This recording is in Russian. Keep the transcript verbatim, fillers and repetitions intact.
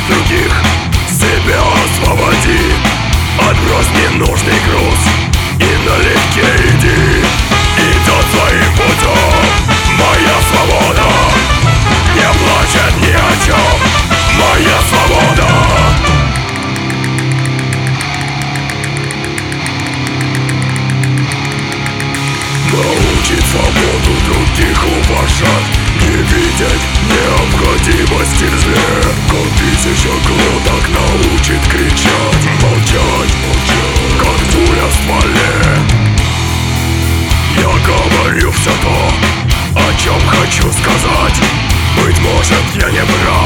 других. Себя освободи, отбрось ненужный груз и налегке иди. Идет своим путем моя свобода, не плачет ни о чем моя свобода. Научить свободу других уважать, не видеть необходимости в зле. Как тысяча глоток научит кричать, молчать, молчать, как пуля в стволе. Я говорю все то, о чем хочу сказать. Быть может, я не прав,